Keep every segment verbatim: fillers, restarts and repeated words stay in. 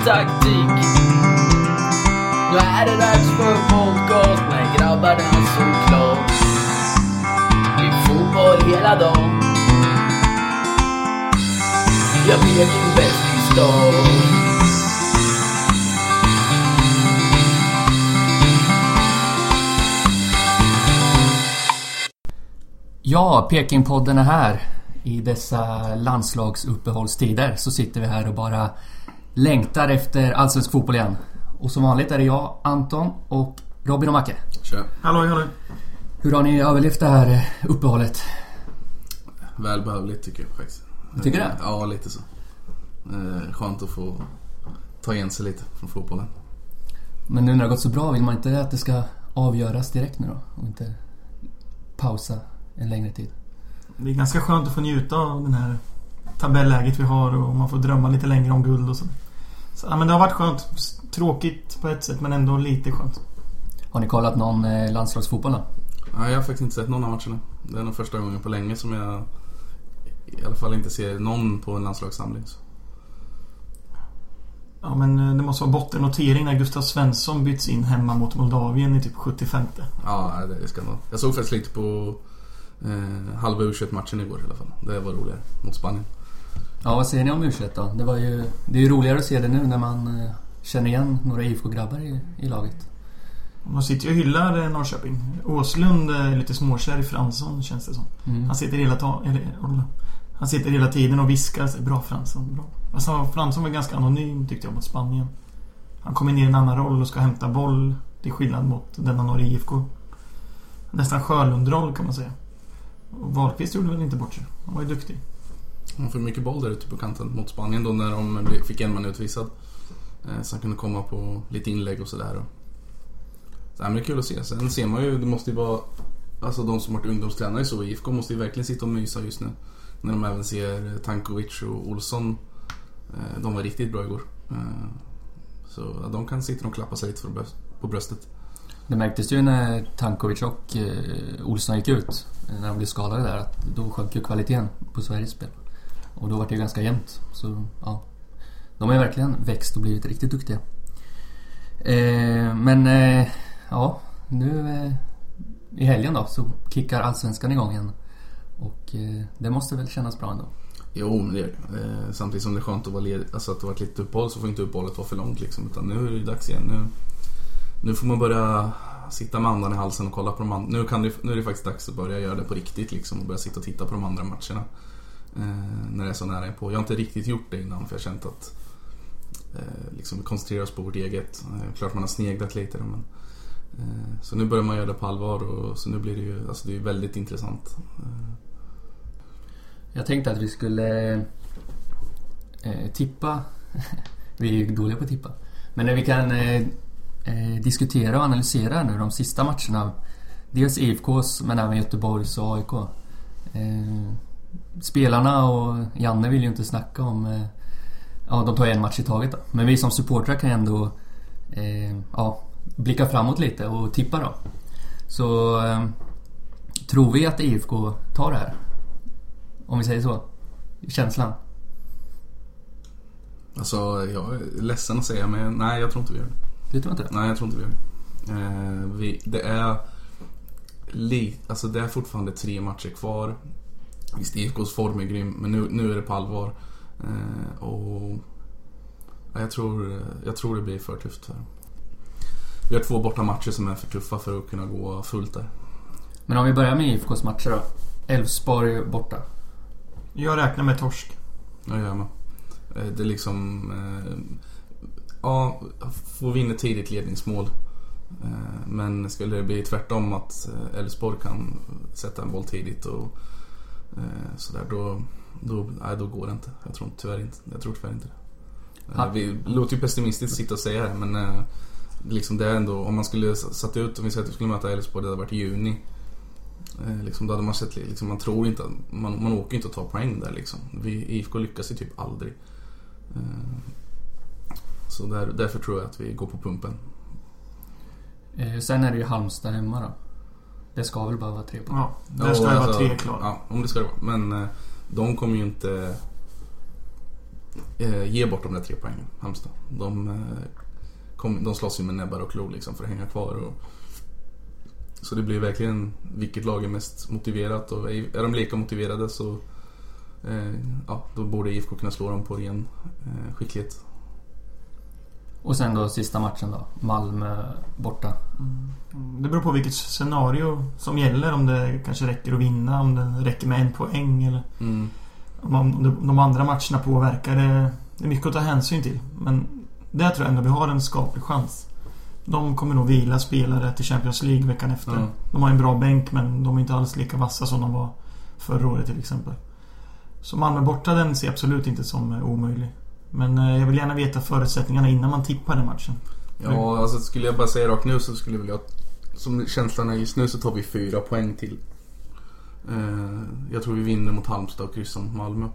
taktik. Nu är det dags för podcast med grabbarna såklart. Det är fotboll hela dagen. Jag blir din bäst i stan. Ja, Pekingpodden är här. I dessa landslagsuppehållstider så sitter vi här och bara längtar efter allsvensk fotboll igen. Och som vanligt är det jag, Anton och Robin och Macke. Tja. Hallå, hallå. Hur har ni överlevt det här uppehållet? Välbehövligt tycker jag faktiskt. Tycker du det? Ja, lite så. Eh, skönt att få ta igen sig lite från fotbollen. Men nu när det har gått så bra, vill man inte att det ska avgöras direkt nu då? Och inte pausa en längre tid? Det är ganska skönt att få njuta av den här tabelläget vi har och man får drömma lite längre om guld och så. Så ja, men det har varit skönt. Tråkigt på ett sätt, men ändå lite skönt. Har ni kollat någon eh, landslagsfotboll då? Nej, jag har faktiskt inte sett någon av matcherna. Det är den första gången på länge som jag i alla fall inte ser någon på en landslagssamling. Så. Ja, men det måste vara bottennotering när Gustav Svensson byts in hemma mot Moldavien i typ sjuttiofem. Ja, det ska nog. Jag såg faktiskt lite på eh, halva U tjugoett-matchen igår i alla fall. Det var roligare mot Spanien. Ja, vad säger ni om U tjugoett då? Det, var ju, det är ju roligare att se det nu när man eh, känner igen några I F K-grabbar i, i laget. Man sitter ju och hyllar Norrköping. Åslund är lite småkär i Fransson, känns det som. Mm. Han sitter hela ta- eller, han sitter hela tiden och viskar sig. Bra Fransson, bra. Alltså, Fransson var ganska anonym tyckte jag mot Spanien. Han kommer in i en annan roll och ska hämta boll. Det är skillnad mot denna norra I F K. Nästan Sjölund-roll kan man säga. Och Wahlqvist gjorde väl inte bort sig. Han var ju duktig. Han får mycket boll där ute på kanten mot Spanien då när de fick en man utvisad. Så han kunde komma på lite inlägg och sådär. Så det är kul att se. Sen ser man ju, det måste ju vara, alltså de som har varit ungdomstränare så i I F K måste ju verkligen sitta och mysa just nu. När de även ser Tankovic och Olsson. De var riktigt bra igår. Så de kan sitta och klappa sig lite på bröstet. Det märktes ju när Tankovic och Olsson gick ut, när de blev skadade där, att då sjönk ju kvaliteten på Sveriges spel. Och då var det ju ganska jämnt. Så ja, de har ju verkligen växt och blivit riktigt duktiga. Eh, men eh, ja, nu eh, i helgen då så kickar allsvenskan igång igen. Och eh, det måste väl kännas bra ändå. Jo, men det är det. Eh, samtidigt som det är skönt att vara led, alltså att det har varit lite uppehåll så får inte uppehållet vara för långt liksom, utan nu är det dags igen. Nu, nu får man börja sitta med andan i halsen och kolla på de andra. Nu, kan det, nu är det faktiskt dags att börja göra det på riktigt liksom, och börja sitta och titta på de andra matcherna. Eh, när det är så nära på. Jag har inte riktigt gjort det innan för jag har känt att eh, liksom koncentrera oss på vårt eget. Eh, klart man har sneglat lite men, eh, så nu börjar man göra det på allvar och så nu blir det ju, alltså det är väldigt intressant. Eh. Jag tänkte att vi skulle eh, tippa. Vi är ju dåliga på att tippa. Men när vi kan eh, eh, diskutera och analysera nu de sista matcherna. Dels I F K:s men även Göteborgs och A I K. Eh, spelarna och Janne vill ju inte snacka om eh, ja, de tar en match i taget då. Men vi som supportrar kan ändå eh, ja, blicka framåt lite och tippa då. Så eh, tror vi att I F K tar det här? Om vi säger så. Känslan. Alltså jag är ledsen att säga men nej, jag tror inte vi gör det. Du tror inte det? Nej, jag tror inte vi gör det. Eh, vi, det är li, alltså det är fortfarande tre matcher kvar. Visst, I F K:s form är grym, men nu, nu är det på allvar. Eh, och ja, jag tror jag tror det blir för tufft för. Vi har två borta matcher som är för tuffa för att kunna gå fullt där. Men om vi börjar med I F K:s matcher då. Elfsborg borta. Jag räknar med torsk. Ja, gör man. Eh, det är liksom eh, ja, får vinna tidigt ledningsmål. Eh, men skulle det bli tvärtom att Elfsborg kan sätta en boll tidigt och eh, sådär, då då nej, då går det inte. Jag tror tyvärr inte. Jag tror tyvärr inte det. Eh, vi låter ju pessimistiskt sitta och säga det, men eh, liksom det är ändå, om man skulle satt ut, om vi säger att vi skulle möta Elfsborg, det hade varit i juni. Eh, liksom, då hade man sett, liksom, man tror inte, man, man åker inte att ta poäng där liksom. Vi, I F K lyckas ju typ aldrig. Eh, så där, därför tror jag att vi går på pumpen. Eh, sen är det ju Halmstad hemma då. Det ska väl bara vara tre poäng. Ja, där ska ja, det alltså, vara tre klar. Ja, om det ska det vara. Men eh, de kommer ju inte eh, ge bort de där tre poängen, Halmstad. De, eh, kom, de slåss ju med näbbar och klor liksom för att hänga kvar. Och, så det blir verkligen vilket lag är mest motiverat. Och är, är de lika motiverade så eh, ja, då borde I F K kunna slå dem på ren eh, skicklighet. Och sen då sista matchen då, Malmö borta. Mm. Det beror på vilket scenario som gäller. Om det kanske räcker att vinna, om det räcker med en poäng eller Mm. om de, de andra matcherna påverkar. Det, det är mycket att ta hänsyn till. Men där tror jag ändå vi har en skaplig chans. De kommer nog vila spelare till Champions League veckan efter. Mm. De har en bra bänk, men de är inte alls lika vassa som de var förra året till exempel. Så Malmö borta, den ser absolut inte som omöjlig. Men eh, jag vill gärna veta förutsättningarna innan man tippar den matchen. Ja, alltså skulle jag bara säga rakt nu så skulle jag vilja, som känslan är just nu så tar vi fyra poäng till. Eh, jag tror vi vinner mot Halmstad och kryssar mot Malmö.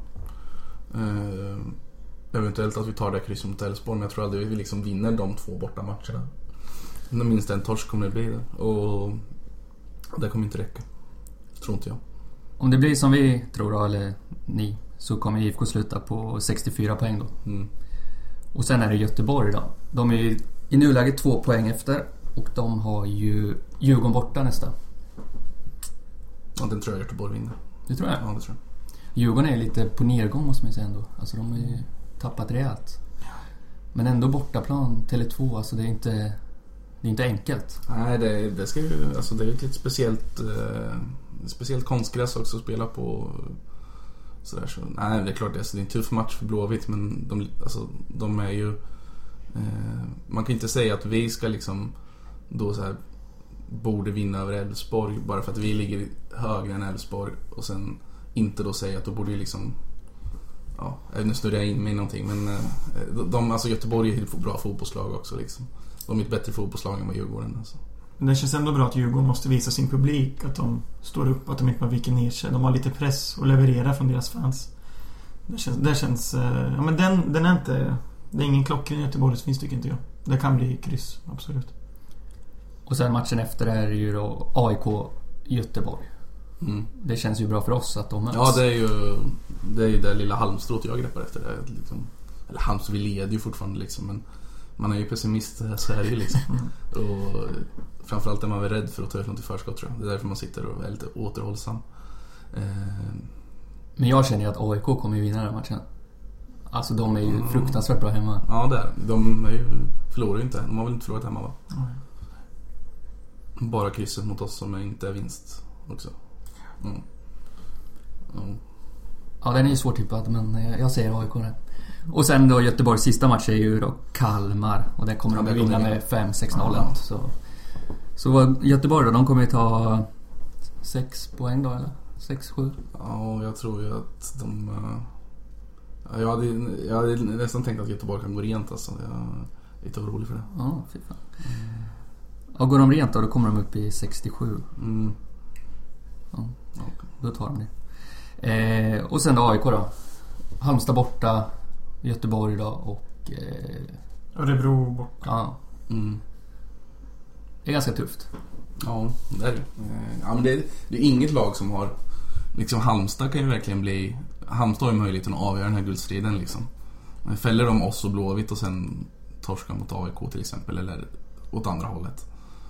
Eh, eventuellt att vi tar det kryssar mot Elfsborg, men jag tror aldrig vi liksom vinner de två borta matcherna. Minst en torsk kommer det bli det. Och det kommer inte räcka, tror inte jag. Om det blir som vi tror då, eller ni, så kommer I F K sluta på sextiofyra poäng då. Mm. Och sen är det Göteborg då. De är ju i nuläget två poäng efter. Och de har ju Djurgården borta nästa. Ja, den tror jag Göteborg vinner. Det tror jag. Ja, det tror jag. Djurgården är lite på nedgång måste man säga ändå. Alltså de har ju tappat rejält. Men ändå bortaplan, Tele två, alltså det är inte, det är inte enkelt. Nej, det, det ska ju, alltså det är ju ett lite speciellt eh, speciellt konstgräs också att spela på. Sådär, så, nej, det är klart det är, det är en tuff match för Blåvitt, men de, alltså, de är ju eh, man kan inte säga att vi ska liksom då så här borde vinna över Elfsborg bara för att vi ligger högre än Elfsborg, och sen inte då säga att då borde vi liksom, ja, nu snurrar jag in mig i någonting, men eh, de, alltså Göteborg är ett bra fotbollslag också liksom. De är ett bättre fotbollslag än vad Djurgården alltså. Men det känns ändå bra att Djurgården måste visa sin publik att de står upp, att de inte bara viker ner sig. De har lite press och levererar från deras fans. Det känns, det känns ja, men den, den är inte, det är ingen klockren i Göteborg, det finns tycker inte jag. Det kan bli kryss, absolut. Och sen matchen efter är ju då A I K Göteborg. Mm. Det känns ju bra för oss att de möts. Ja, det är ju det är ju det lilla halmstrået jag greppar efter det liksom. Eller Halmstad, vi leder ju fortfarande liksom, men man är ju pessimist, så är det ju liksom. Och framförallt är man väl rädd för att ta ut något i förskott, tror jag. Det är därför man sitter och är lite återhållsam. Eh. Men jag känner ju att A I K kommer ju vinna den här matchen. Alltså de är ju mm. fruktansvärt bra hemma. Ja, det är de. Är ju, förlorar ju inte. De har väl inte förlorat hemma, va? Mm. Bara krysset mot oss som inte är vinst också. Mm. Mm. Ja, den är ju svårtippad, men jag säger A I K där. Och sen då Göteborgs sista match är ju då Kalmar, och den kommer ja, de att vinna med fem sex noll. Ja. Så, så Göteborg då, de kommer ju ta sex poäng då, eller? sex sju. Ja, jag tror ju att de... Ja, jag, hade, jag hade nästan tänkt att Göteborg kan gå rent, alltså. Jag är lite orolig för det. Ja, fy fan. Mm. Ja, går de rent då, då kommer de upp i sextiosju. Mm. Ja, okay. Då tar de det. Eh, och sen då A I K då. Halmstad borta, Göteborg då och... Eh, Örebro borta. Ja. Mm. Det är ganska tufft. Ja, det är det. Ja, men det är, det är inget lag som har... Liksom Halmstad kan ju verkligen bli... Halmstad har ju möjligheten att avgöra den här guldstriden liksom. Fäller de oss och Blåvitt och sen torskar mot A I K till exempel, eller åt andra hållet.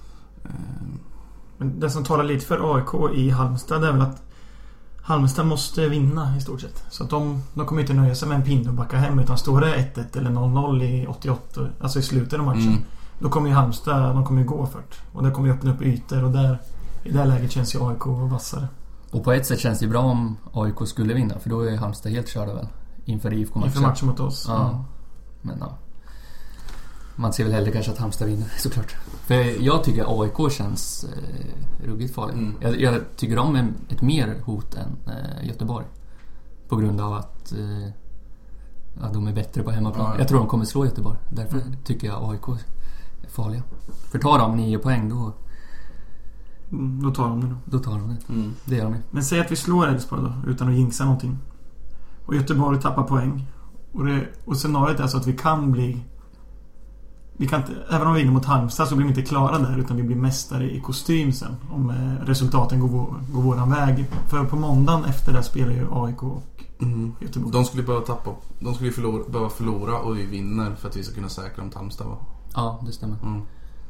Men det som talar lite för A I K i Halmstad är väl att Halmstad måste vinna i stort sett. Så att de, de kommer inte nöja sig med en pinne och backa hem, utan står det ett ett eller noll noll i åttioåtta, alltså i slutet av matchen, mm. då kommer ju Halmstad, de kommer ju gå först. Och det kommer ju öppna upp ytor, och där, i det här läget känns ju A I K vassare. Och på ett sätt känns det bra om A I K skulle vinna, för då är Halmstad helt körda väl inför I F K-matchen. Inför matchen mot oss. Ja. Mm. Men ja. Man ser väl hellre kanske att Halmstad vinner, såklart. För jag tycker A I K känns eh, ruggigt farligt. Mm. Jag, jag tycker de är ett mer hot än eh, Göteborg. På grund av att eh, ja, de är bättre på hemmaplan. Ja, ja. Jag tror de kommer slå Göteborg. Därför mm. tycker jag A I K är farliga. För tar de nio poäng då... Mm, då tar de det då. Då tar de det. Mm. Det gör de. Men säg att vi slår Elfsborg då, utan att jinxa någonting. Och Göteborg tappar poäng. Och, det, och scenariot är så att vi kan bli... Vi kan inte, även om vi vinner mot Halmstad så blir vi inte klara där, utan vi blir mästare i kostym sen om eh, resultaten går, går våran väg. För på måndagen efter det spelar ju A I K och Mm. Göteborg. De skulle behöva tappa. De skulle förlora, behöva förlora och vi vinner för att vi ska kunna säkra om Halmstad, va? Ja, det stämmer. Mm.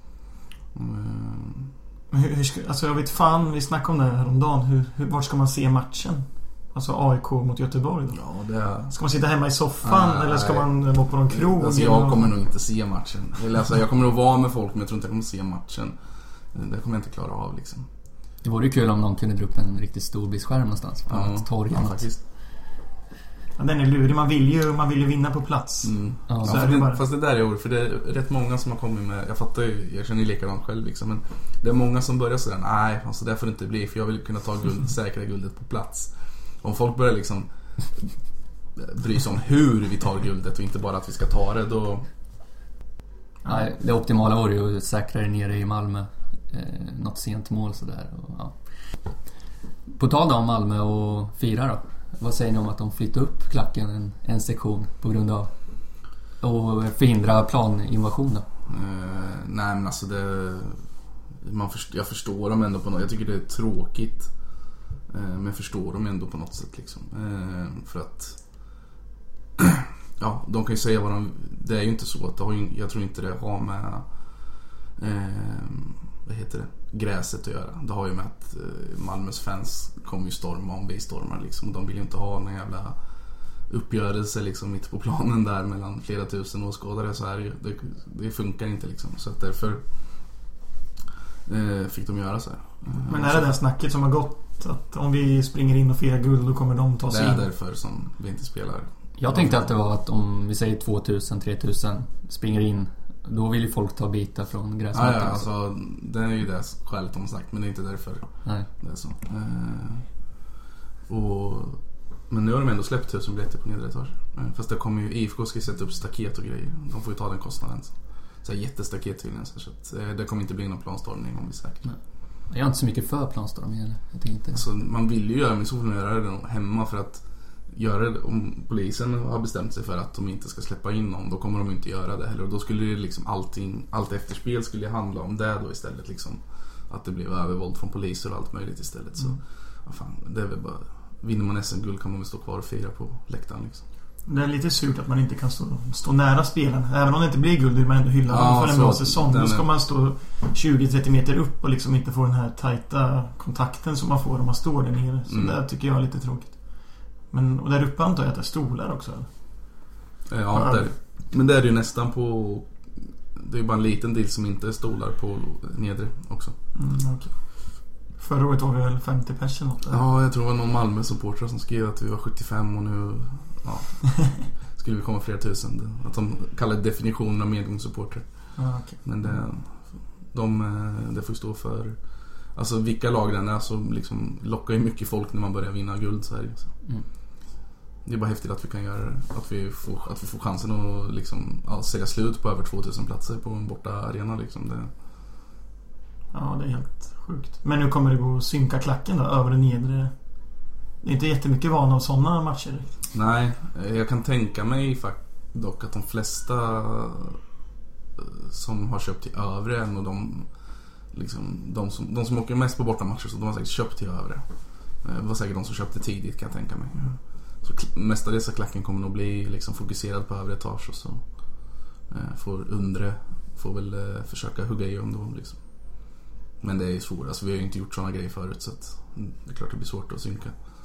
Mm. Men hur, hur ska, alltså jag vet fan, vi snackade om det här om dagen. Hur, hur, vart ska man se matchen? Alltså A I K mot Göteborg då? Ja, det är... Ska man sitta hemma i soffan Nej. eller ska man vara på någon krog? Alltså jag kommer nog inte se matchen. Eller alltså, jag kommer nog vara med folk, men jag tror inte jag kommer se matchen. Det kommer jag inte klara av liksom. Det vore ju kul om någon kunde dra upp en riktigt stor bildskärm någonstans på Ja, ett torg. ja, faktiskt. Ja, den är lurig. Man vill ju, man vill ju vinna på plats. Mm. Ja, Så Ja, är för det det, bara. fast det där är ord, för det är rätt många som har kommit med. Jag fattar ju, jag känner ju likadant själv liksom, men det är många som börjar sådär. Nej, alltså det får det inte bli, för jag vill kunna ta guld, säkra guldet på plats. Om folk börjar liksom bry sig om hur vi tar guldet och inte bara att vi ska ta det, då... Nej, det optimala vore ju att säkra det nere i Malmö. Eh, något sent mål sådär. Och, ja. På tal om Malmö och fira då. Vad säger ni om att de flyttar upp klacken en, en sektion på grund av och förhindra planinvasion då? Eh, nej men alltså det... Man först, jag förstår dem ändå på något. Jag tycker det är tråkigt. Eh, men jag förstår dem ändå på något sätt liksom. Eh, för att... ja, de kan ju säga vad de... Det är ju inte så att det har ju, jag tror inte det har med... Eh, vad heter det? Gräset att göra. Det har ju med att eh, Malmös fans kommer ju storma om vi stormar liksom. Och de vill ju inte ha någon jävla uppgörelse liksom mitt på planen där mellan flera tusen åskådare. Så här, det, det funkar inte liksom. Så att därför eh, fick de göra så här. Men är det där snacket som har gått att om vi springer in och firar guld då kommer de ta Det sig är in? därför som vi inte spelar. Jag tänkte att det var att om vi säger tvåtusen, tretusen springer in, då vill ju folk ta bitar från Ja, gräsmattan. ja, alltså det är ju det skälet de har sagt, men det är inte därför. Nej. Det är så. Eh, och, men nu har de ändå släppt tusen biljetter på nedre etage. Eh, fast det kommer ju, I F K ska sätta upp staket och grejer. De får ju ta den kostnaden. Så här jättestaket tydligen. Så att, eh, det kommer inte bli någon planstormning om vi säkert. Nej. Jag är inte så mycket för planstormning heller. Jag tänkte. Alltså, man vill ju göra, men så får man göra det hemma för att göra det, om polisen har bestämt sig för att de inte ska släppa in någon, då kommer de inte göra det heller. Och då skulle det liksom allting, allt efterspel skulle handla om det då istället liksom. Att det blev övervåld från poliser och allt möjligt istället. Så, mm. ja, fan, det är väl bara, vinner man S M-guld kan man väl stå kvar och fira på läktaren liksom. Det är lite surt att man inte kan stå, stå nära spelen. Även om det inte blir guld vill man ändå hylla dem Ja, för en så bra säsong. Då ska är... man stå tjugo till trettio meter upp och liksom inte få den här tajta kontakten som man får om man står där nere. Så mm. det tycker jag är lite tråkigt. Men, och där uppe antar jag att det är stolar också. Eller? Ja, ja. Där, men det är det ju nästan på... Det är ju bara en liten del som inte är stolar på nedre också. Mm, okay. Förra året var vi väl femtio personer. Ja, jag tror det var någon Malmö-supporter som skrev att vi var sjuttiofem och nu ja, skulle vi komma flera tusen. Att de kallar det definitionen av medgångssupporter. Ah, okay. Men det, de, det får stå för... Alltså vilka lag den är så liksom lockar ju mycket folk när man börjar vinna guld så här. Mm. Det är bara häftigt att vi kan göra att vi får, att vi får chansen att liksom, ja, sälja slut på över tvåtusen platser på en borta arena liksom. Det... Ja, det är helt sjukt. Men nu kommer det gå att synka klacken då, över den nedre. Det är inte jättemycket van av sådana matcher. Nej, jag kan tänka mig dock att de flesta som har köpt till övre och de liksom, de som, de som åker mest på bortamatcher, så de har säkert köpt till övre. Det var säkert de som köpte tidigt, kan jag tänka mig. Så mestadels av klacken kommer nog bli liksom fokuserad på övre etage, och så eh, får undre får väl eh, försöka hugga i om då liksom. Men det är svårt, alltså vi har ju inte gjort såna grejer förut, så att det är klart det blir svårt att synka.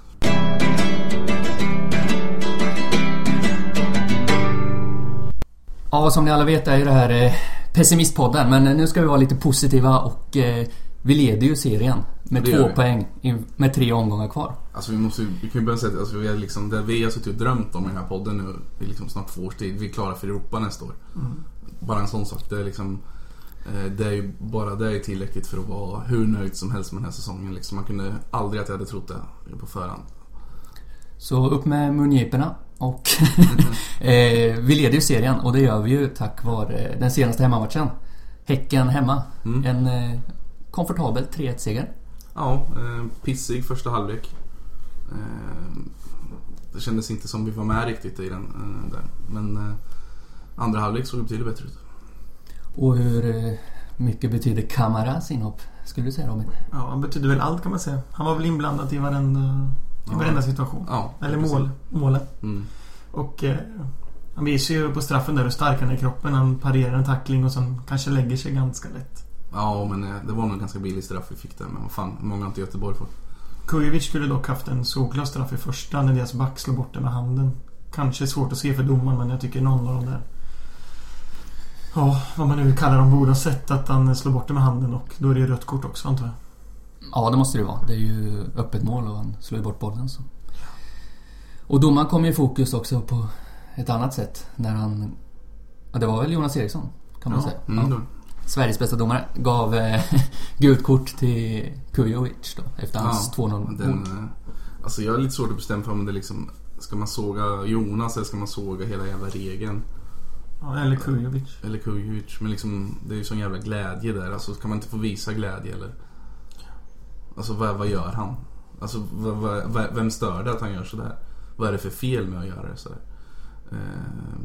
Ja, som ni alla vet är ju det här eh, pessimistpodden, men nu ska vi vara lite positiva och eh, vi leder ju serien med två poäng med tre omgångar kvar. Alltså vi måste, vi kan ju börja säga alltså vi är liksom, det vi har suttit och drömt om i den här podden nu i liksom snart två års tid. Vi är klara för Europa nästa år. Mm. Bara en sån sak, det är liksom eh, det är ju bara det är tillräckligt för att vara hur nöjd som helst med den här säsongen liksom. Man kunde aldrig att jag hade trott det på förhand. Så upp med mungiporna och eh, vi leder ju serien, och det gör vi ju tack vare den senaste hemmamatchen. Häcken hemma. Mm. En eh, komfortabel tre ett seger. Ja, eh, pissig första halvlek. Eh, det kändes inte som vi var med riktigt i den eh, där. Men eh, andra halvlek såg det betydligt bättre ut. Och hur eh, mycket betyder Kamaras inhopp, skulle du säga, Robin? Ja, han betyder väl allt, kan man säga. Han var väl inblandad i varenda I varenda situation. Ja, Eller mål, målen. Mm. Och eh, han visar ju på straffen där hur stark han är i kroppen. Han parerar en tackling och sen kanske lägger sig ganska lätt. Ja, men det var nog en ganska billig straff vi fick där. Men vad fan, många har inte Göteborg för. Kujovic skulle dock haft en solklar straff i första när deras back slår bort den med handen. Kanske svårt att se för domaren, men jag tycker någon av dem där. Ja, vad man nu kallar dem borde ha sett att han slår bort den med handen, och då är det ju rött kort också, antar jag. Ja, det måste det vara. Det är ju öppet mål och han slår bort bollen så. Och domaren kom ju i fokus också på ett annat sätt när han... Ja, det var väl Jonas Eriksson, kan man ja. säga. Mm. Ja. Sveriges bästa domare gav eh, gult kort till Kujovic då, efter hans ja, två noll. Den, alltså jag är lite svårt att bestämma för om det liksom... Ska man såga Jonas eller ska man såga hela jävla regeln? Ja, eller Kujovic. Eller Kujovic. Men liksom, det är ju sån jävla glädje där. Alltså kan man inte få visa glädje eller... Alltså vad, vad gör han? Alltså vad, vad, vem stör det att han gör sådär? Vad är det för fel med att göra det sådär? Eh,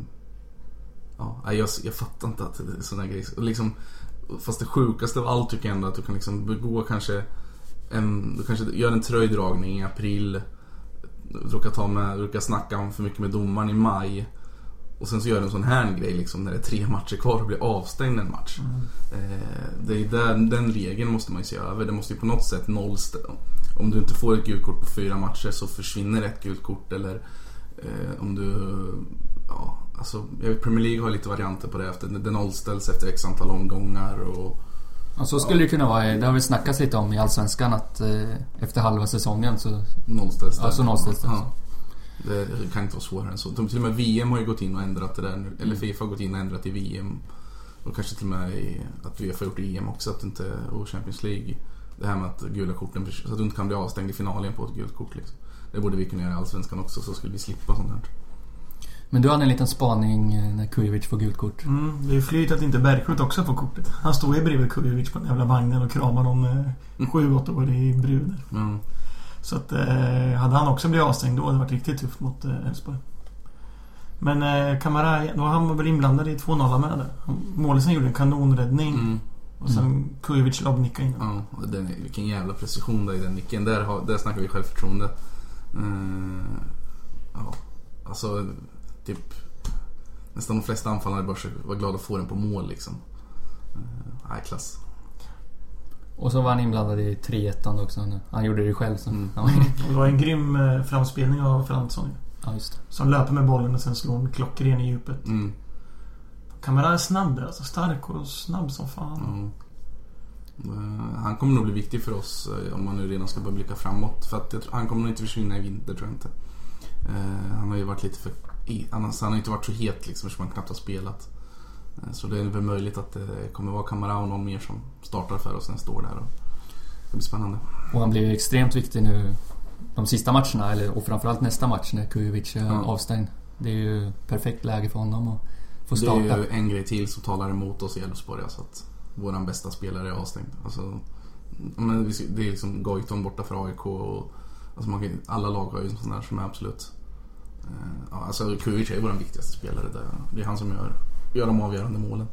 ja, jag, jag fattar inte att det är sådana grejer. Liksom, fast det sjukaste av allt tycker jag ändå att du kan liksom begå kanske en, du kanske gör en tröjdragning i april. Du råkar ta med, du råkar snacka om för mycket med domaren i maj. Och sen så gör du en sån här grej liksom, när det är tre matcher kvar och blir avstängd en match. Mm. Eh, det är där, den regeln måste man ju se över. Det måste ju på något sätt nollställa. Om du inte får ett gult kort på fyra matcher så försvinner ett gult kort. Eller eh, om du... Ja, alltså, Premier League har lite varianter på det. Efter, det nollställs efter x antal omgångar och... Ja, så skulle ja. det kunna vara. Det har vi snackat lite om i Allsvenskan att eh, efter halva säsongen så... Nollställs det. Ja, så nollställs det. Ja. Det kan inte vara svårare än så. Till och med V M har ju gått in och ändrat det där. Eller FIFA har gått in och ändrat i V M. Och kanske till och med i, att vi har gjort i E M också. Att inte, och Champions League. Det här med att gula korten, så att du inte kan bli avstängd i finalen på ett gult kort liksom. Det borde vi kunna göra i Allsvenskan också, så skulle vi slippa sånt här. Men du hade en liten spaning när Kujovic får gult kort. Mm, det är ju flyt att inte Bergkrot också får kortet. Han står ju bredvid Kujovic på den jävla vagnen och kramar dem eh, sju åtta år i brudar. Mm. Så att eh, hade han också blivit avstängd då hade det varit riktigt tufft mot Elfsborg. Eh, Men eh, Kamara, då han var väl inblandad i två noll med det. Målisen gjorde en kanonräddning. Mm. Och sen mm. Kujovic lobbnickade in. Ja, den, vilken jävla precision där i den nicken. Där, har, där snackar vi självförtroende. Uh, ja, alltså typ nästan de flesta anfallare bara var glada att få den på mål liksom. Uh, nej, klass. Och så var han inblandad i tre ett också. Han gjorde det själv. Så. Mm. Ja. Det var en grym eh, framspelning av Fransson. Ja, just det. Som löper med bollen och sen slår en klockren i djupet. Mm. Kamara är snabb där, alltså stark och snabb som fan. Mm. Han kommer nog bli viktig för oss om man nu redan ska börja blicka framåt. För att jag tror, han kommer nog inte försvinna i vinter, tror jag inte. Uh, han har ju varit lite för... Annars, han har inte varit så het liksom, eftersom han knappt har spelat. Uh, så det är väl möjligt att det kommer vara Kamara och någon mer som startar för oss. Sen står där och det blir spännande. Och han blir ju extremt viktig nu de sista matcherna, eller, och framförallt nästa match när Kujovic är mm. avstängd. Det är ju perfekt läge för honom att få starta. Det är ju en grej till som talar emot oss i Elfsborg, alltså att våran bästa spelare är avstängd. Alltså, men det är liksom Goitom borta för A I K och alltså man kan, alla lag har ju sån där som är absolut ja, alltså Kujovic är våran viktigaste spelare där. Det är han som gör, gör de avgörande målen.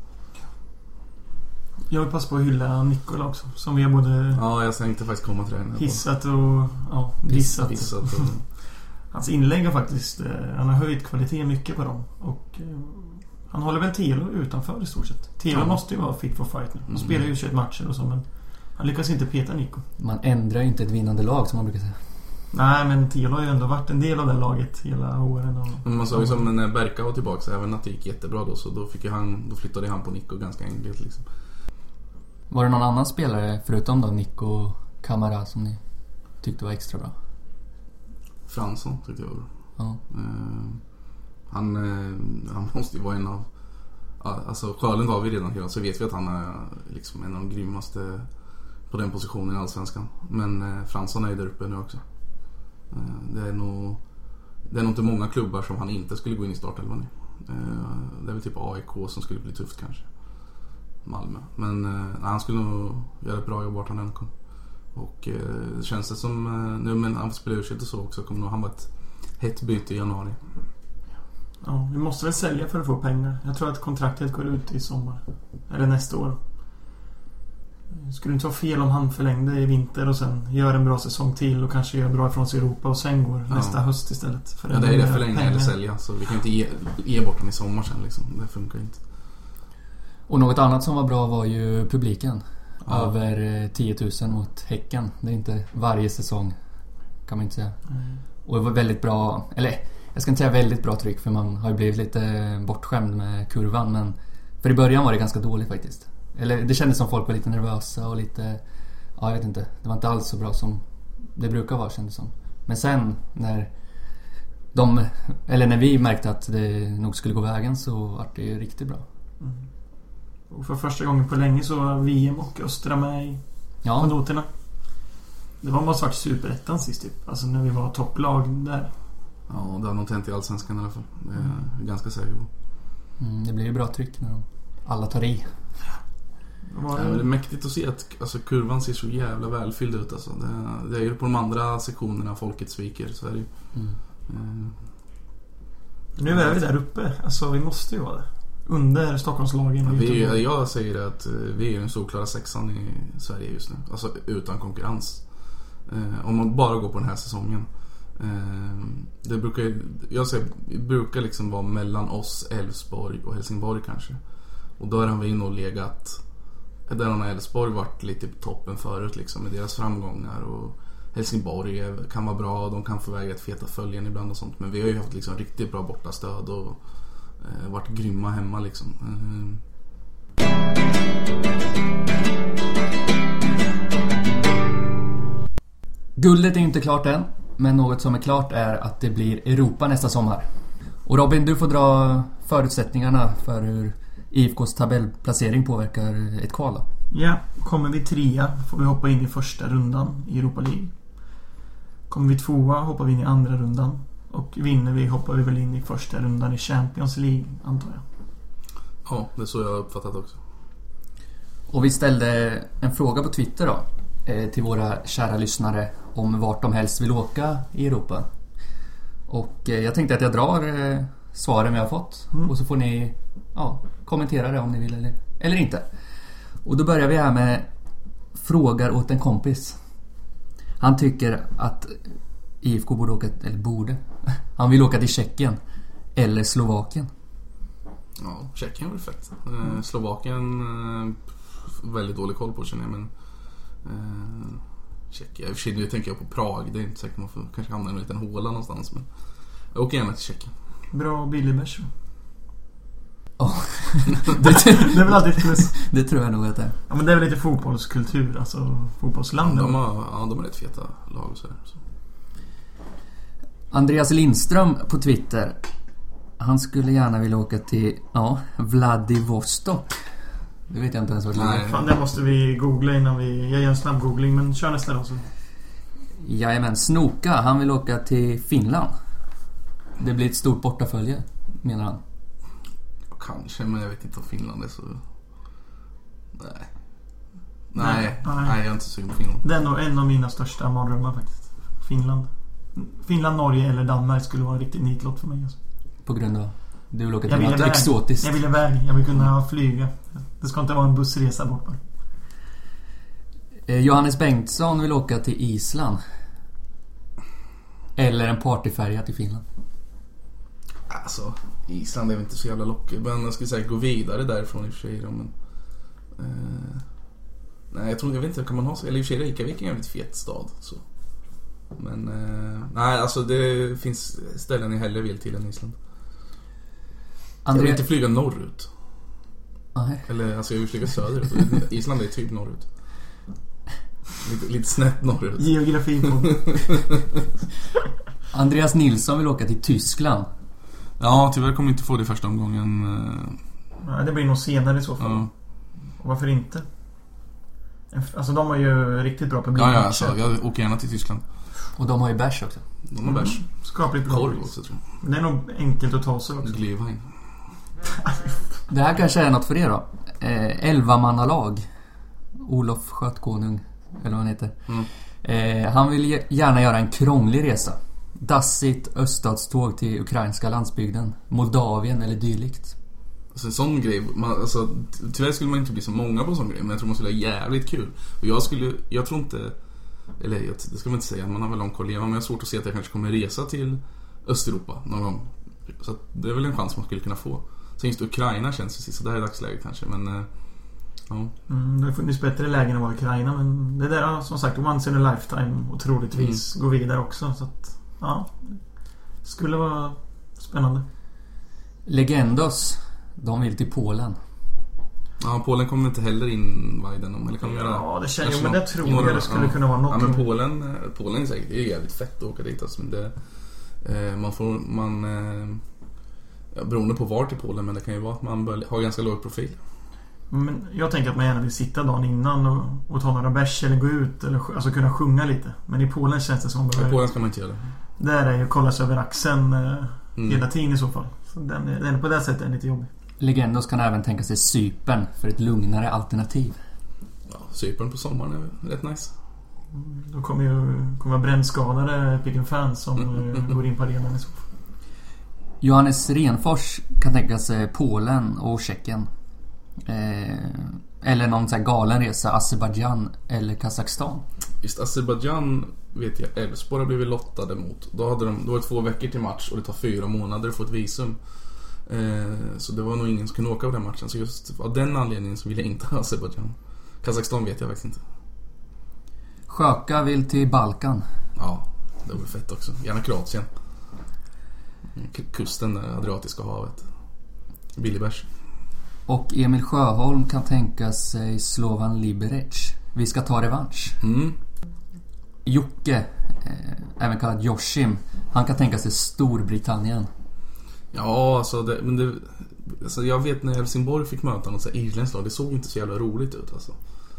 Jag vill passa på att hylla Nikola också, som vi har både ja, jag tänkte faktiskt komma till det hissat och ja, dissat. dissat och... Hans inlägg har faktiskt han har höjt kvaliteten mycket på dem och han håller väl Telo utanför i stort sett. Telo ja. måste ju vara fit for fight nu. Han mm. spelar ju tjugoett matcher och så, men han lyckas inte peta Nico. Man ändrar ju inte ett vinnande lag som man brukar säga. Nej, men Telo har ju ändå varit en del av det laget hela åren. Och... Men man sa ju som när Berka var tillbaka, så även att det gick jättebra då, så då, fick ju han, då flyttade han på Nico ganska enkelt liksom. Var det någon annan spelare förutom då Nico och Kamara som ni tyckte var extra bra? Fransson tyckte jag var bra. Ja. Uh, han, uh, han måste ju vara en av... Alltså Sjölund har vi redan hela, så vet vi att han är liksom en av de grymmaste på den positionen i Allsvenskan. Men uh, Fransson är ju där uppe nu också. Uh, det är nog... Det är nog inte många klubbar som han inte skulle gå in i startelvan i. Uh, det är väl typ A I K som skulle bli tufft kanske. Malmö. Men uh, han skulle nog göra ett bra jobb vart han än kom. Och eh, det känns det som eh, nu, men han spelar urskilt och så också, kommer nog han vara ett hett byte i januari. Ja, vi måste väl sälja för att få pengar. Jag tror att kontraktet går ut i sommar eller nästa år. Skulle det inte vara fel om han förlängde i vinter och sen gör en bra säsong till och kanske gör bra ifrån sig i Europa och sen går ja. nästa höst istället. För ja, det är det, förlänga eller sälja. Så vi kan inte ge, ge bort den i sommar sen liksom. Det funkar inte. Och något annat som var bra var ju publiken. Ja. Över tio tusen mot Häcken. Det är inte varje säsong, kan man inte säga. Mm. Och det var väldigt bra, eller jag ska inte säga väldigt bra tryck, för man har ju blivit lite bortskämd med kurvan. Men för i början var det ganska dåligt faktiskt. Eller det kändes som folk var lite nervösa och lite, ja jag vet inte, det var inte alls så bra som det brukar vara, kändes som. Men sen när de, eller när vi märkte att det nog skulle gå vägen, så var det ju riktigt bra. Mm. Och för första gången på länge så var V M och Östra med i ja. noterna. Det var bara svart superettan sist typ, alltså när vi var topplag där. Ja, det har nog hänt i Allsvenskan i alla fall. Det är mm. ganska säker på. Mm, det blir ju bra tryck när de alla tar i. Ja, det är mäktigt att se att alltså, kurvan ser så jävla välfylld ut alltså. det, det är ju på de andra sektionerna folket sviker, så är det ju. Mm. Mm. Nu är vi där uppe, alltså vi måste ju vara det. Under Stockholmslagen. Ja, vi, jag säger att vi är den storklara sexan i Sverige just nu, alltså utan konkurrens. eh, Om man bara går på den här säsongen, eh, det brukar, jag säger, det brukar liksom vara mellan oss, Elfsborg och Helsingborg kanske. Och då har vi nog legat där har Elfsborg varit lite på toppen förut liksom, med deras framgångar, och Helsingborg kan vara bra, de kan få väga ett feta följen ibland och sånt, men vi har ju haft liksom riktigt bra bortastöd och eh, varit grymma hemma liksom. Mm. Guldet är inte klart än, men något som är klart är att det blir Europa nästa sommar. Och Robin, du får dra förutsättningarna för hur I F K:s tabellplacering påverkar ett kval då. Ja, kommer vi trea får vi hoppa in i första rundan i Europa League. Kommer vi tvåa hoppar vi in i andra rundan. Och vinner vi hoppar vi väl in i första rundan i Champions League, antar jag. Ja, det är så jag har uppfattat också. Och vi ställde en fråga på Twitter då, till våra kära lyssnare om vart de helst vill åka i Europa. Och jag tänkte att jag drar svaren vi har fått. Mm. Och så får ni ja, kommentera det om ni vill eller, eller inte. Och då börjar vi här med frågar åt en kompis. Han tycker att I F K borde åka, eller borde. Han vill åka till Tjeckien eller Slovakien. Ja, Tjeckien är väl fett. Mm. Slovakien väldigt dålig koll på, känner jag, men eh, Tjeckien, nu tänker jag på Prag. Det är inte säkert man får kanske hamna i en liten håla någonstans, men jag åker gärna till Tjeckien. Bra och billig bärs. Oh. det, det är väl alltid ett plus. Det tror jag nog att det är. Ja, men det är väl lite fotbollskultur, alltså fotbollslandet. De har, ja, de har rätt feta lag och så, så. Andreas Lindström på Twitter, han skulle gärna vilja åka till ja, Vladivostok. Det vet jag inte ens vad det är. Fan, det måste vi googla innan vi... Jag gör en snabb googling, men kör nästa då så. Jajamän, Snoka, han vill åka till Finland. Det blir ett stort bortafölje, menar han. Kanske, men jag vet inte om Finland är så... Nej. Nej, nej, nej jag är inte så sugen på Finland. Det är nog en av mina största mardrömmar faktiskt. Finland. Finland, Norge eller Danmark skulle vara en riktigt nitlott för mig. Alltså. På grund av... Du vill åka till något exotiskt. Jag vill iväg. Jag vill kunna flyga. Det ska inte vara en bussresa bort. Eh, Johannes Bengtsson vill åka till Island. Eller en partyfärja till Finland. Alltså, Island är väl inte så jävla lockigt. Men jag skulle säga gå vidare därifrån i och för sig. Men, eh, nej, jag tror jag vet inte, kan man ha så. Eller i och för sig Reykjavik är en jävligt fet stad. Så. Men, eh, nej, alltså det finns ställen jag hellre vill till än Island. André... Jag vill inte flyga norrut. Nej. Eller alltså jag vill flyga söderut. Island är typ norrut. Lite, lite snett norrut. Geografi på. Andreas Nilsson vill åka till Tyskland. Ja, tyvärr kommer inte få det första omgången. Nej, det blir nog senare i så fall. Ja. Och varför inte? Alltså de har ju riktigt bra publik. Ja, ja, alltså, jag åker gärna till Tyskland. Och de har ju bärs också. De har bärs. Mm. Skapligt bra. Korv också, tror jag. Det är nog enkelt att ta sig också. Glühwein. Det här kanske är något för er då. Eh, elvamannalag. Olof Skötkonung, eller vad han heter. Mm. Eh, han vill gärna göra en krånglig resa. Dassigt öststatståg till ukrainska landsbygden, Moldavien eller dylikt. Alltså en sån grej, man, alltså, tyvärr skulle man inte bli så många på en sån grej, men jag tror man skulle ha jävligt kul. Och jag skulle, jag tror inte, eller det ska man inte säga, man har väl långt kvar att leva, men jag har svårt att se att jag kanske kommer resa till Östeuropa någon gång. Så att det är väl en chans man skulle kunna få. Sen just Ukraina känns det så där i dagsläget kanske, men äh, ja. Mm, det har funnits bättre lägen än vad Ukraina, men det där har som sagt once in a lifetime och troligtvis mm. gå vidare också, så att ja, skulle vara spännande. Legendos, de vill till Polen. Ja, Polen kommer inte heller in Biden, eller kan de göra det? Ja, det känns ju, men det tror jag det skulle ja. kunna vara något. Ja, men Polen, Polen är säkert, det är jävligt fett att åka dit alltså, men det, eh, man får, man eh, ja, beroende på vart i Polen, men det kan ju vara att man bör, har ganska låg profil. Men jag tänker att man gärna vill sitta dagen innan och, och ta några bärs eller gå ut eller alltså kunna sjunga lite. Men i Polen känns det som att I Polen ska man inte göra det. Där är ju kolla sig över axeln eh, mm. hela tiden i så fall. Så den, den är på det sättet är lite jobbig. Legendos kan även tänka sig Cypern för ett lugnare alternativ. Ja, Cypern på sommaren är rätt nice. Mm, då kommer ju kommer brännskadade Picken fans som mm. går in på arenan i så fall. Johannes Renfors kan tänka sig Polen och Tjeckien. Eh, eller någon sån här galen resa, Azerbaijan eller Kazakstan. Just Azerbaijan vet jag, Elfsborg har blivit lottade mot. Då hade de, då var det två veckor till match och det tar fyra månader att få ett visum. Eh, så det var nog ingen som kunde åka på den matchen. Så just av den anledningen så vill jag inte ha Azerbaijan. Kazakstan vet jag faktiskt inte. Sjöka vill till Balkan. Ja, det var fett också. Gärna Kroatien. Kusten, det Adriatiska havet. Billigbärs. Och Emil Sjöholm kan tänka sig Slovan Liberec. Vi ska ta revansch. Mm. Jocke, eh, även kallad Joshim, han kan tänka sig Storbritannien. Ja, alltså, det, men det, alltså jag vet när Helsingborg fick möta något så här irländskt lag, det såg inte så jävla roligt ut alltså.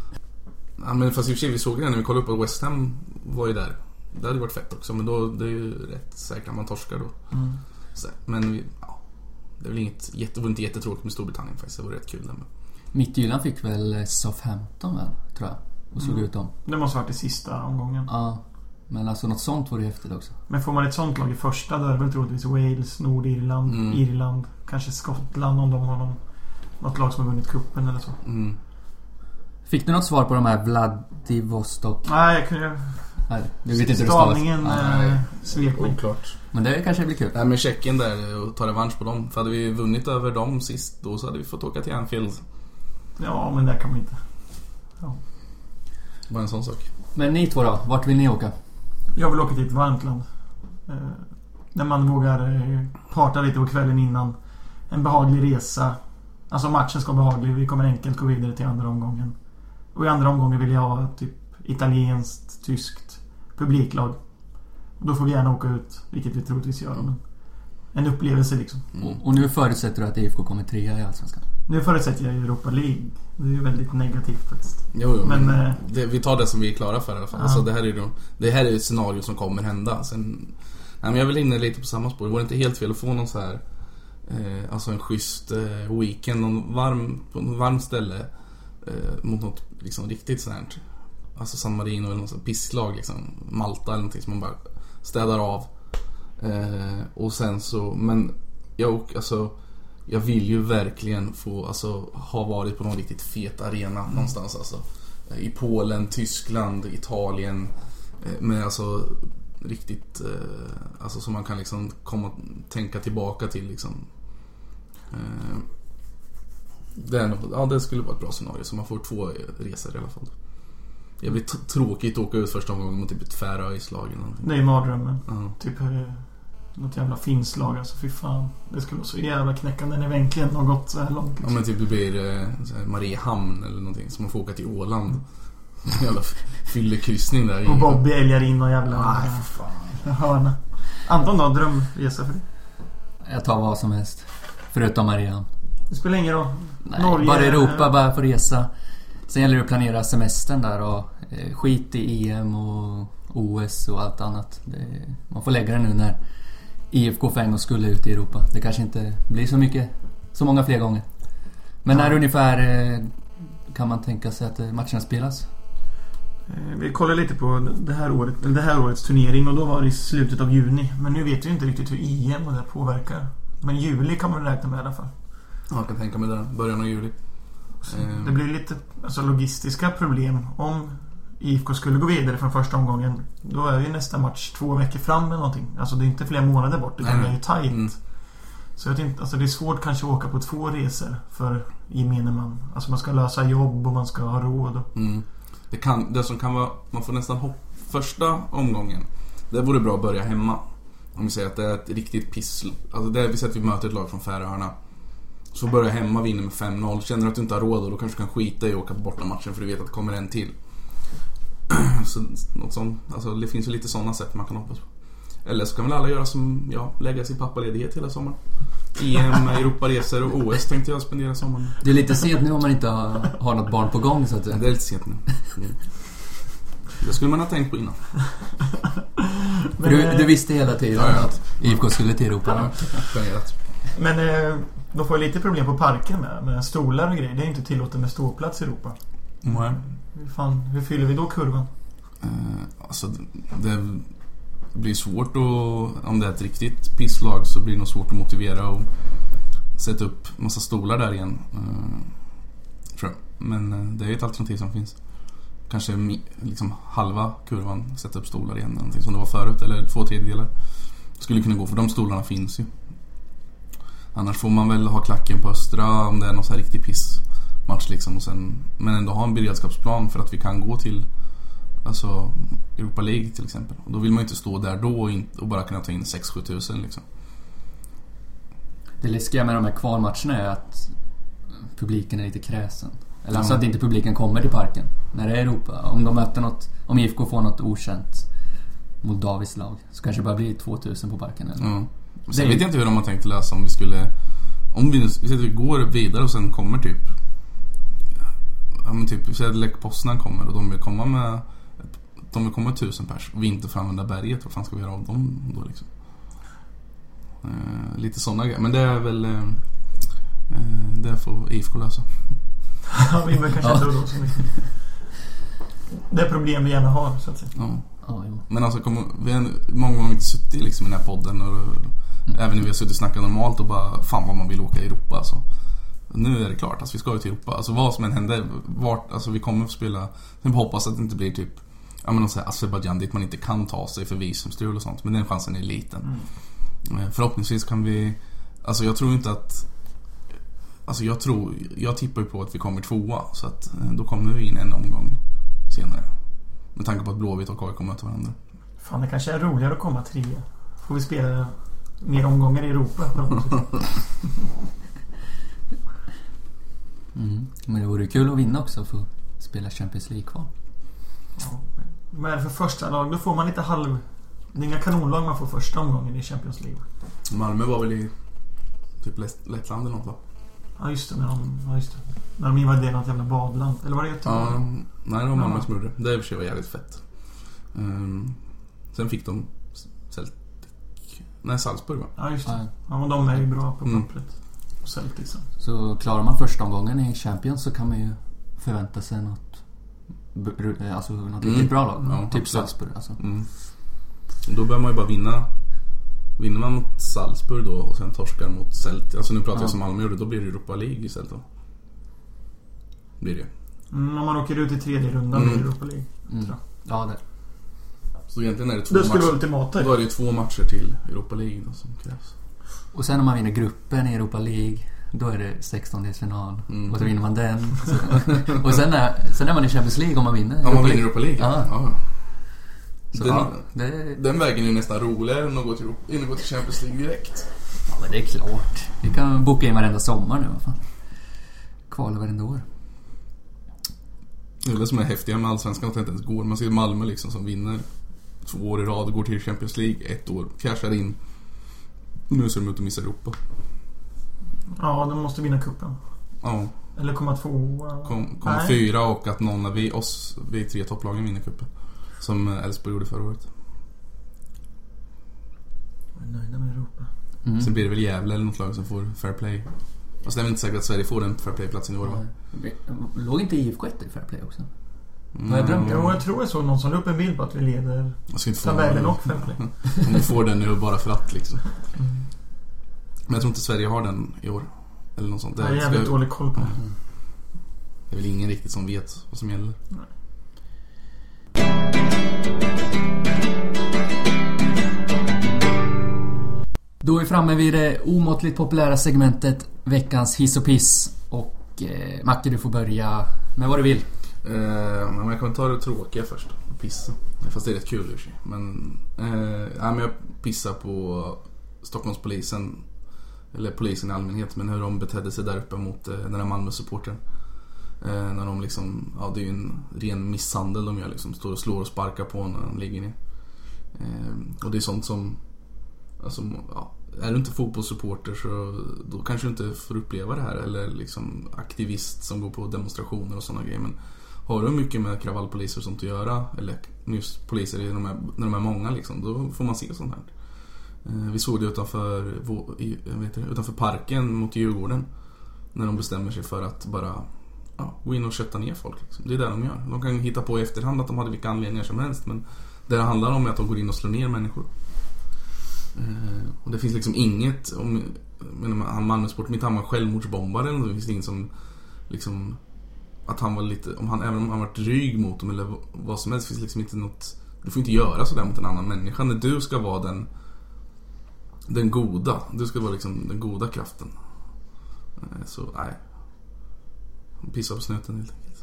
Ja, men fast i och för sig, vi såg det när vi kollade upp att West Ham var ju där. Det hade varit fett också, men då det är ju rätt säkert man torskar då. Mm. Så, men vi, ja, det är väl inget jätte, var inte jättetråkigt med Storbritannien faktiskt, det var rätt kul där med. Midtjylland fick väl Southampton väl, tror jag, och såg mm. ut dem. Det måste ha varit i sista omgången. Ja, men alltså något sånt vore häftigt också. Men får man ett sånt lag i första, då är det väl troligtvis Wales, Nordirland, mm. Irland, kanske Skottland om de har någon, något lag som har vunnit kuppen eller så. Mm. Fick du något svar på de här Vladivostok? Nej, jag kunde... Nej, du vet inte hur stavningen äh, svek mig. Oklart. Men det kanske blir kul. Nej, men Tjeckien där och ta revansch på dem. För hade vi vunnit över dem sist, då så hade vi fått åka till Anfield. Ja, men där kan man inte. Ja. Bara en sån sak. Men ni två då, vart vill ni åka? Jag vill åka till ett varmt land. Eh, där man vågar eh, parta lite på kvällen innan. En behaglig resa. Alltså matchen ska vara behaglig. Vi kommer enkelt gå vidare till andra omgången. Och i andra omgången vill jag ha typ italienskt, tyskt publiklag. Och då får vi gärna åka ut, vilket vi troligtvis gör. Men en upplevelse liksom. Mm. Och nu förutsätter du att I F K kommer trea i Allsvenskan? Nu förutsätter jag Europa League. Det är ju väldigt negativt faktiskt. Jo, jo men, men äh, det, vi tar det som vi är klara för i alla fall. Alltså, det här är ju det här är ett scenario som kommer hända. Sen, nej, men jag vill inne lite på samma spår. Det vore inte helt fel att få någon så här eh, alltså en schysst eh, weekend, någon varm, på något varmt ställe eh, mot något liksom riktigt sånt här. Alltså San Marino eller något sånt pisslag liksom, Malta eller någonting som man bara städar av. Eh, och sen så, men jag alltså jag vill ju verkligen få alltså ha varit på någon riktigt fet arena mm. någonstans alltså. I Polen, Tyskland, Italien eh, med alltså riktigt eh, alltså som man kan liksom komma tänka tillbaka till liksom. Eh, det är nog, ja, det skulle vara ett bra scenario så man får två resor i alla fall. Det blir t- tråkigt att åka ut första gången mot typ ett Färöislag eller någonting. Det är mardrömmen. Uh-huh. Typ eh, något jävla finslag, alltså fy fan. Det skulle vara så jävla knäckande när verkligen har gått så här långt. Liksom. Ja, men typ det blir eh, Mariehamn eller någonting som man får åka till Åland. En jävla fyllekryssning där. Och Bobby älgar in och jävla... Nej, för fan. Hörna. Anton då, drömresa för dig? Jag tar vad som helst. Förutom Marianne. Det spelar ingen roll. Nej, Norge, bara Europa, äh... bara få resa. Sen gäller det att planera semestern där och eh, skit i E M och O S och allt annat. Det, man får lägga det nu när I F K för en gång skulle ut i Europa. Det kanske inte blir så mycket, så många fler gånger. Men när ungefär eh, kan man tänka sig att matcherna spelas? Vi kollar lite på det här året, det här årets turnering och då var det i slutet av juni. Men nu vet vi inte riktigt hur E M och det påverkar. Men juli kan man räkna med i alla fall. Ja, jag kan tänka mig det. Början av juli. Eh. Det blir lite alltså, logistiska problem om I F K skulle gå vidare från första omgången. Då är ju nästa match två veckor fram eller någonting. Alltså det är inte flera månader bort, utan det är ju tajt. Mm. Så jag tänkte, alltså det är svårt kanske att åka på två resor för gemene man. Alltså man ska lösa jobb och man ska ha råd. Och... Mm. Det, kan, det som kan vara, man får nästan hoppa första omgången. Det vore bra att börja hemma. Om vi säger att det är ett riktigt piss. Alltså det är, vi säger att vi möter ett lag från Färöarna. Så börja hemma, vinner med fem noll. Känner att du inte har råd och då kanske du kan skita i att åka på bortamatchen för du vet att det kommer en till. Så, något sånt, alltså det finns ju lite sådana sätt man kan hoppas på. Eller så kan väl alla göra som jag, lägga sin pappaledighet hela sommaren. E M, Europaresor och O S tänkte jag spendera sommaren. Det är lite sent nu om man inte har, har något barn på gång så att det är lite sent nu. Mm. Det skulle man ha tänkt på innan. Men, du, du visste hela tiden ja, ja. att I F K skulle till Europa. Ja, men eh, då får jag lite problem på parken med, med stolar och grejer. Det är inte tillåtet med ståplats i Europa. Mm. Hur, fan, hur fyller vi då kurvan? Eh, alltså det blir svårt att, om det är ett riktigt pisslag så blir det nog svårt att motivera och sätta upp massa stolar där igen. Eh, tror jag. Men eh, det är ett alternativ som finns. Kanske liksom halva kurvan sätta upp stolar igen eller någonting som det var förut, eller två tredjedelar skulle kunna gå, för de stolarna finns ju. Annars får man väl ha klacken på Östra om det är någon så här riktig pissmatch liksom, och sen, men ändå ha en beredskapsplan för att vi kan gå till alltså Europa League till exempel, och då vill man ju inte stå där då och, in, och bara kunna ta in sex till sju tusen liksom. Det läskiga med de här kvalmatcherna är att publiken är lite kräsen. Eller mm. så att inte publiken kommer till parken när det är Europa. Om de möter något, om I F K får något okänt moldaviskt lag så kanske det bara blir tvåtusen på parken eller? Mm. Sen vet jag inte hur de har tänkt lösa om vi skulle, om vi, vi, vi går vidare och sen kommer typ ja men typ vi säger att Lech Poznan kommer och de vill komma med de vill komma tusen pers och vi inte får använda berget, vad fan ska vi göra av dem då liksom? Eh, lite sådana grejer, men det är väl eh, det får I F K lösa. Ja, vi kanske ja. inte då så mycket. Det är problem vi gärna har så att säga. Ja. Ja, jo. Men alltså kommer, vi har många gånger inte suttit liksom i den här podden och mm. även när vi har suttit och snackat normalt och bara fan vad man vill åka i Europa alltså. Nu är det klart, alltså vi ska ju till Europa. Alltså vad som än händer, vart, alltså vi kommer att spela, vi hoppas att det inte blir typ ja men så här Azerbaijan dit man inte kan ta sig för visumstrul och sånt, men den chansen är liten. Mm. Förhoppningsvis kan vi, alltså jag tror inte att alltså jag tror, jag tippar ju på att vi kommer tvåa, så att då kommer vi in en omgång senare. Med tanke på att Blåvitt och A I K möter varandra. Fan, det kanske är roligare att komma trea. Får vi spela mer omgångar i Europa. mm. Men det vore kul att vinna också för att spela Champions League-kval. Ja. Men är det för första lag, då får man lite halv... Det är inga kanonlag man får första omgången i Champions League. Malmö var väl i typ Lettland eller något va? Ja just det, när de, ja, just det. När de invaderade något jävla badland. Eller var det Göteborg? Ja, nej det var Malmö som gjorde det. Det i och för sig var jävligt fett. Um, sen fick de Celtic. Nej, Salzburg va? Ja just det. Ja, men de är ju bra på pappret. Mm. Celtic så. Så klarar man första omgången i Champions så kan man ju förvänta sig något alltså något mm. riktigt bra lag. Ja, typ Salzburg alltså. Mm. Då bör man ju bara vinna. Vinner man mot Salzburg då och sen torskar mot Celtic. Alltså nu pratar jag ja. som Malmö gjorde, då blir det Europa League istället då. Blir det. Mm, om man åker ut i tredje rundan mm. i Europa League. Mm. Ja, det. Så egentligen är det två det skulle matcher. Ultimata. Då är det två matcher till Europa League då, som krävs. Och sen om man vinner gruppen i Europa League, då är det sextondelsfinal. Mm. Och så vinner man den. Och sen är, sen är man i Champions League om man vinner. Om man vinner Europa League. Ja. ja. Så, den, ja, det... den vägen är nästan roligare än att gå till, in och gå till Champions League direkt. Ja, men det är klart. Vi kan boka in varenda sommar nu. Vad fan. Kvala varenda år. Det är det som är häftiga med allsvenskan att det inte ens går. Man ser Malmö liksom som vinner två år i rad och går till Champions League ett år. Cashar in. Nu ser de ut att missa Europa. Ja, de måste vinna kuppen. Ja. Eller komma två. Kom, komma fyra och att någon av vi, oss, vi tre topplagen vinner kuppen. Som Elfsborg gjorde förra året. Jag är nöjda med Europa. Mm. Sen blir det väl Gävle eller något lag som får fair play. Och sen är det inte säkert att Sverige får den fair play-platsen i år va? Låg inte I F K ett i fair play också? Mm. Jag, drömde, jo, jag tror jag såg någon som la upp en bild på att vi leder tabellen och fair play. Om vi får den nu bara för att liksom. Mm. Men jag tror inte Sverige har den i år. Eller något sånt. Jag har jävligt ska... dålig koll på det. Mm. Det är väl ingen riktigt som vet vad som gäller. Nej. Då är vi framme vid det omåttligt populära segmentet Veckans hiss och piss. Och eh, Macke, du får börja med vad du vill. Eh, men jag kan ta det tråkiga först. Pissa. Fast det är rätt kul i sig. Men, eh, ja, men jag pissar på Stockholmspolisen. Eller polisen i allmänhet. Men hur de betedde sig där uppe mot eh, den här Malmö-supporten. Eh, när de liksom, ja, det är ju en ren misshandel de gör liksom. Står och slår och sparkar på när de ligger ner. Eh, och det är sånt som, alltså, ja, är du inte fotbollssupporter så då kanske du inte får uppleva det här. Eller liksom aktivist som går på demonstrationer och sådana grejer. Men har du mycket med kravallpoliser och sånt att göra, eller just poliser när de är, när de är många liksom, då får man se sånt här. Eh, vi såg det utanför, jag vet inte, utanför parken mot Djurgården. När de bestämmer sig för att bara, ja, gå in och kötta ner folk liksom. Det är det de gör. De kan hitta på i efterhand att de hade vilka anledningar som helst. Men det det handlar om är att de går in och slår ner människor. Eh, och det finns liksom inget om, men han Malmösport, mitt han var självmordsbombare eller det finns inget som liksom att han var lite, om han, även om han var dryg mot dem eller vad som helst, finns liksom inte något, du får inte göra sådär mot en annan människa när du ska vara den den goda, du ska vara liksom den goda kraften. Eh, så nej, pissa på snöten helt enkelt.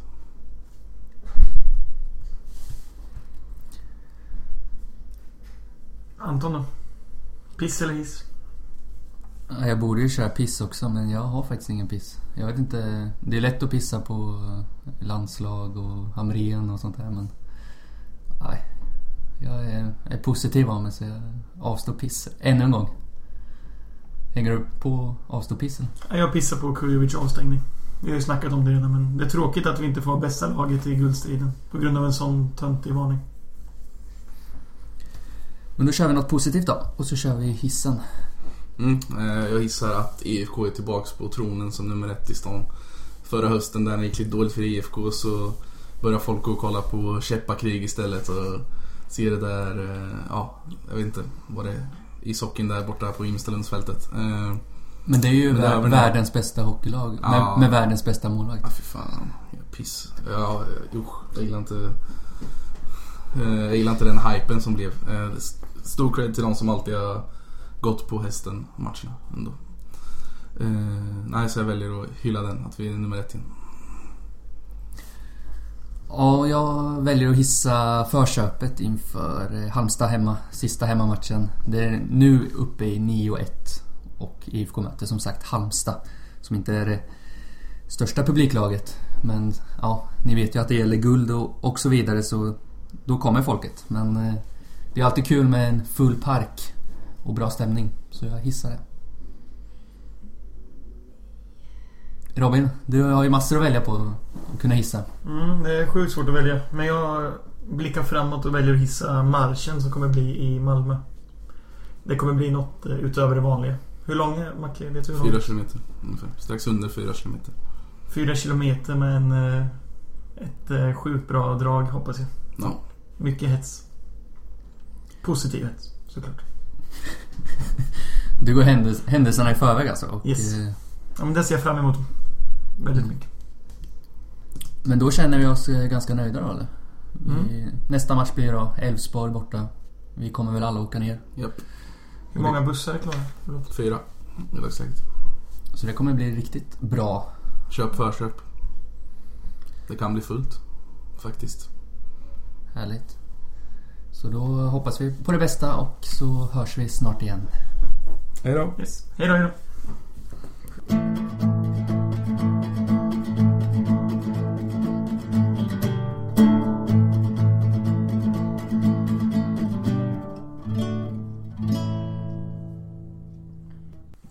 Anton då? Piss eller hiss? Jag borde ju köra piss också, men jag har faktiskt ingen piss. Jag vet inte, det är lätt att pissa på landslag och Hamrén och sånt där, men nej, jag är, är positiv av mig så jag avstår piss ännu en gång. Hänger du på avstå pissen? Jag pissar på Kujovic avstängning. Vi har ju snackat om det redan, men det är tråkigt att vi inte får bästa laget i guldstriden på grund av en sån töntig varning. Men då kör vi något positivt då, och så kör vi hissen. Mm, eh, jag hissar att I F K är tillbaks på tronen som nummer ett i stan. Förra hösten där det gick lite dåligt för I F K så börjar folk gå och kolla på Käppakrig istället och se det där, eh, ja, jag vet inte vad det är, ishockeyn där borta på Imstalundsfältet. Eh, men det är ju men vär- även världens bästa hockeylag, ja, med, med världens bästa målvakt. Ja, fy fan, piss. Ja, usch, jag gillar inte eh, jag gillar inte den hypen som blev. Eh, stor cred till de som alltid har gått på hästen matcherna ändå. Eh, nej, så jag väljer att hylla den, att vi är nummer ett igen. Ja, jag väljer att hissa förköpet inför Halmstad hemma, sista hemmamatchen. Det är nu uppe i nio ett och I F K möter som sagt Halmstad, som inte är det största publiklaget. Men ja, ni vet ju att det gäller guld och, och så vidare, så då kommer folket. Men eh, det är alltid kul med en full park och bra stämning, så jag hissar det. Robin, du har ju massor att välja på att kunna hissa. Mm, det är sjukt svårt att välja. Men jag blickar framåt och väljer att hissa marschen som kommer bli i Malmö. Det kommer bli något utöver det vanliga. Hur lång är Macke? Vet du hur lång? Fyra kilometer ungefär. Strax under fyra kilometer. Fyra kilometer med en, ett sjukt bra drag, hoppas jag. Ja. Mycket hets. Positiv hets, såklart. Du går händes- händelserna i förväg alltså. Och, Yes. eh, Ja, men det ser jag fram emot väldigt mycket. Men då känner vi oss eh, ganska nöjda då, eller? Vi, Mm. Nästa match blir då Elfsborg borta. Vi kommer väl alla åka ner. Japp. Hur många bussar är klara? Förlåt. Fyra i dagsläget. Så det kommer bli riktigt bra. Köp förköp. Det kan bli fullt faktiskt. Härligt. Så då hoppas vi på det bästa och så hörs vi snart igen. Hej då. Yes. Hej då, hej då.